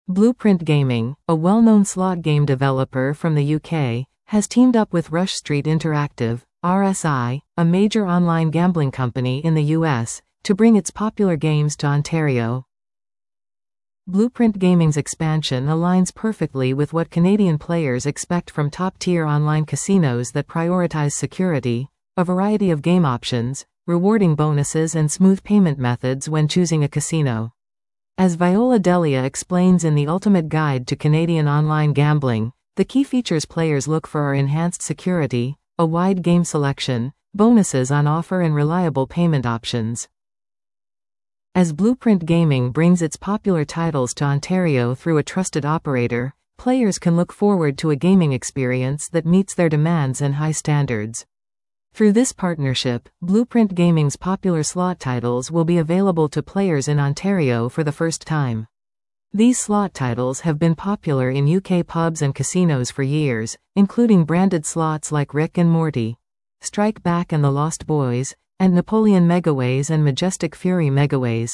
Blueprint Gaming, a well-known slot game developer from the UK, has teamed up with Rush Street Interactive, RSI, a major online gambling company in the US, to bring its popular games to Ontario. Blueprint Gaming's expansion aligns perfectly with what Canadian players expect from top-tier online casinos that prioritize security, a variety of game options, rewarding bonuses and smooth payment methods when choosing a casino. As Viola Delia explains in the Ultimate Guide to Canadian Online Gambling, the key features players look for are enhanced security, a wide game selection, bonuses on offer and reliable payment options. As Blueprint Gaming brings its popular titles to Ontario through a trusted operator, players can look forward to a gaming experience that meets their demands and high standards. Through this partnership, Blueprint Gaming's popular slot titles will be available to players in Ontario for the first time. These slot titles have been popular in UK pubs and casinos for years, including branded slots like Rick and Morty, Strike Back and the Lost Boys, and Napoleon Megaways and Majestic Fury Megaways.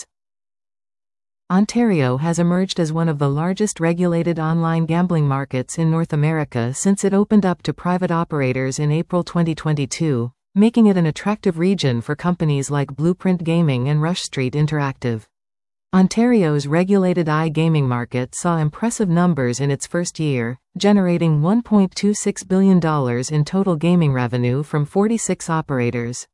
Ontario has emerged as one of the largest regulated online gambling markets in North America since it opened up to private operators in April 2022, making it an attractive region for companies like Blueprint Gaming and Rush Street Interactive. Ontario's regulated iGaming market saw impressive numbers in its first year, generating $1.26 billion in total gaming revenue from 46 operators.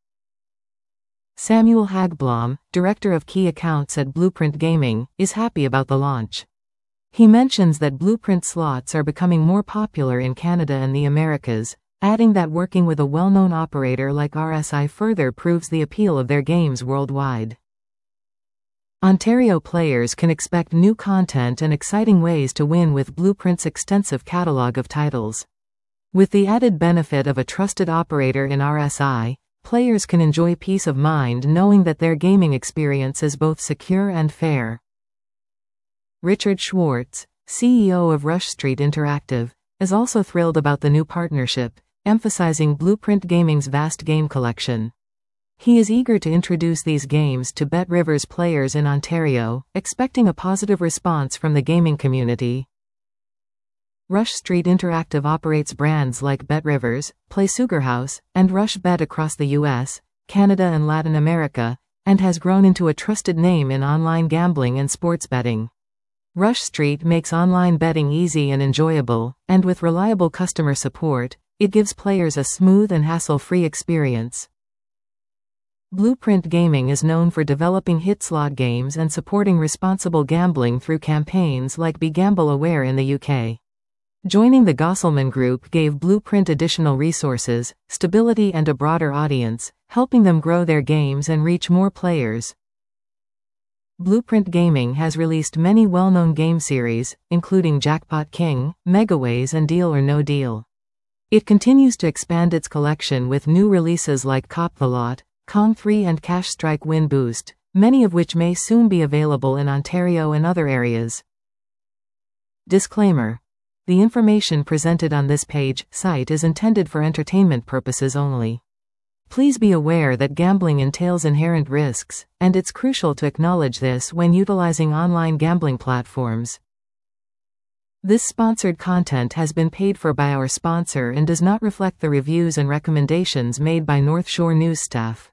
Samuel Hagblom, director of key accounts at Blueprint Gaming, is happy about the launch. He mentions that Blueprint slots are becoming more popular in Canada and the Americas, adding that working with a well-known operator like RSI further proves the appeal of their games worldwide. Ontario players can expect new content and exciting ways to win with Blueprint's extensive catalog of titles. With the added benefit of a trusted operator in RSI, players can enjoy peace of mind knowing that their gaming experience is both secure and fair. Richard Schwartz, CEO of Rush Street Interactive, is also thrilled about the new partnership, emphasizing Blueprint Gaming's vast game collection. He is eager to introduce these games to BetRivers players in Ontario, expecting a positive response from the gaming community. Rush Street Interactive operates brands like BetRivers, PlaySugarHouse, and RushBet across the US, Canada and Latin America, and has grown into a trusted name in online gambling and sports betting. Rush Street makes online betting easy and enjoyable, and with reliable customer support, it gives players a smooth and hassle-free experience. Blueprint Gaming is known for developing hit slot games and supporting responsible gambling through campaigns like Be Gamble Aware in the UK. Joining the Gosselman Group gave Blueprint additional resources, stability and a broader audience, helping them grow their games and reach more players. Blueprint Gaming has released many well-known game series, including Jackpot King, Megaways and Deal or No Deal. It continues to expand its collection with new releases like Cop the Lot, Kong 3 and Cash Strike Win Boost, many of which may soon be available in Ontario and other areas. Disclaimer: the information presented on this site is intended for entertainment purposes only. Please be aware that gambling entails inherent risks, and it's crucial to acknowledge this when utilizing online gambling platforms. This sponsored content has been paid for by our sponsor and does not reflect the reviews and recommendations made by North Shore News staff.